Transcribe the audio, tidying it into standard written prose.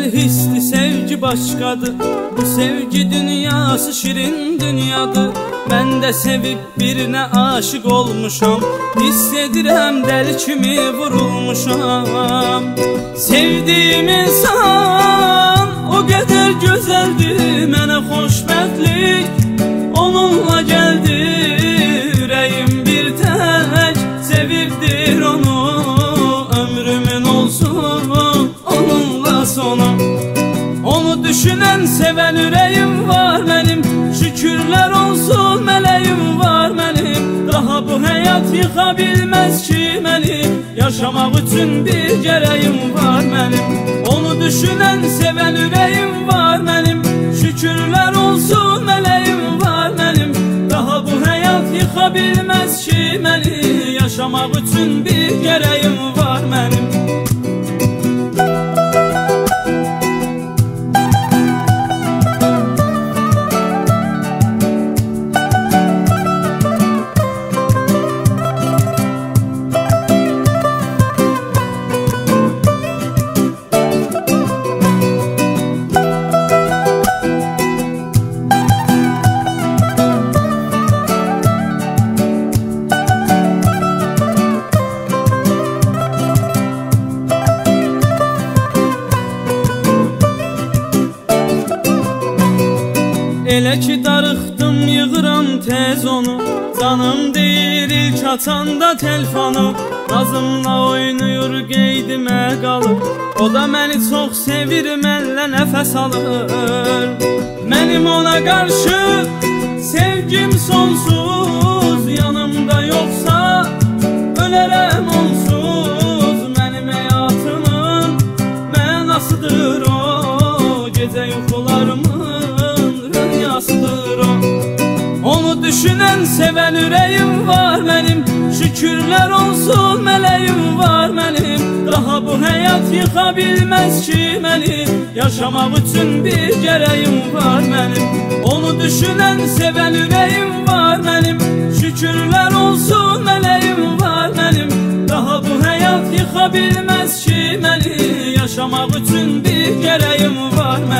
hisli sevgi başkadır. Bu sevgi dünyası şirin dünyadır. Ben de sevip birine aşık olmuşam. Hissedirəm deli kimi vurulmuşam. Sevdiğim insan o kadar güzeldi, mənə xoşbəxtlik onunla geldi. Yüreğim bir tek sevibdir onu, ömrümün olsun onunla sonu. Onu düşünen seven yüreğim var benim, şükürler olsun meleğim var benim. Daha bu hayat yıka bilmez ki beni, yaşamak için bir gereğim var benim. Onu düşünen seven yüreğim var benim, şükürler olsun meleğim var benim. Daha bu hayat yıka bilmez ki beni, yaşamak için bir gereğim var benim. Elə ki darıxdım yığıram tez onu, canım deyir ilk açanda telefonu. Nazımla oynayır qeydimə qalır, o da məni çox sevir, mənlə nəfəs alır. Mənim ona qarşı sevgim sonsuz, yanımda yoxsa ölərəm onsuz. Mənim həyatımın mənasıdır o, gecə yuxularımın rüyasıdır o. Onu düşünen seven yüreğim var benim, şükürler olsun meleğim var benim. Daha bu hayat yıka bilmez ki beni, yaşamak için bir gereğim var benim. Onu düşünen seven yüreğim var benim, şükürler olsun meleğim var benim. Daha bu hayat yıka bilmez ki beni, yaşamak için bir gereğim var benim.